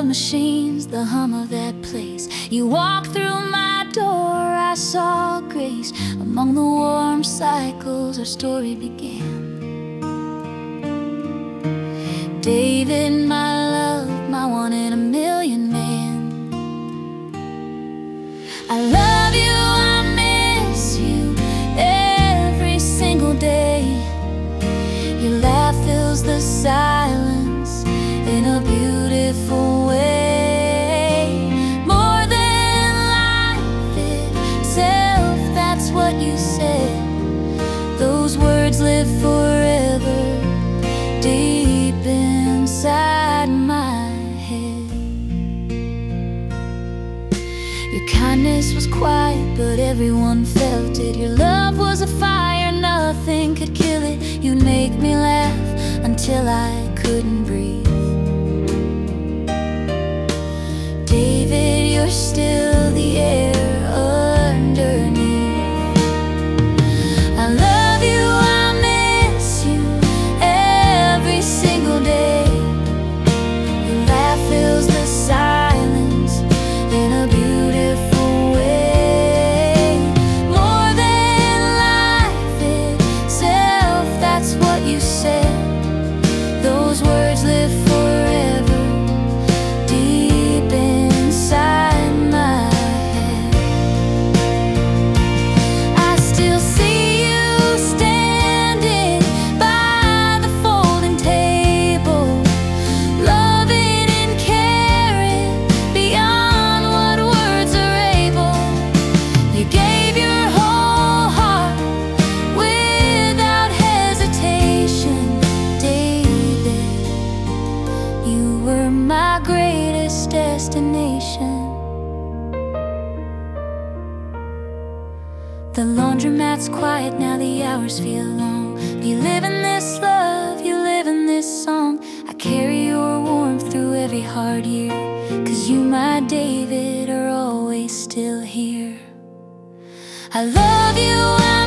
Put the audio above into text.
of machines, the hum of that place. You walked through my door, I saw grace. Among the warm cycles our story began. David, my love, my one in a million man. I love you, I miss you every single day. Your laugh fills the silence in a beautiful way. More than life itself, that's what you said. Those words live forever, deep inside my head. Your kindness was quiet, but everyone felt it. Your love was a fire, nothing could kill it. You'd make me laugh until I couldn't breathe. David, you're still the air underneath. I love you, I miss you every single day. Your laugh fills the silence in a beautiful way. More than life itself, that's what you said. Those words live forever, deep inside my head. I still see you standing by the folding table, loving and caring beyond what words are able. You gave your whole heart without hesitation. David, you were my greatest destination. The laundromat's quiet now, the hours feel long. You live in this love, you live in this song. I carry your warmth through every hard year, 'cause you, my David, are always still here. I love you,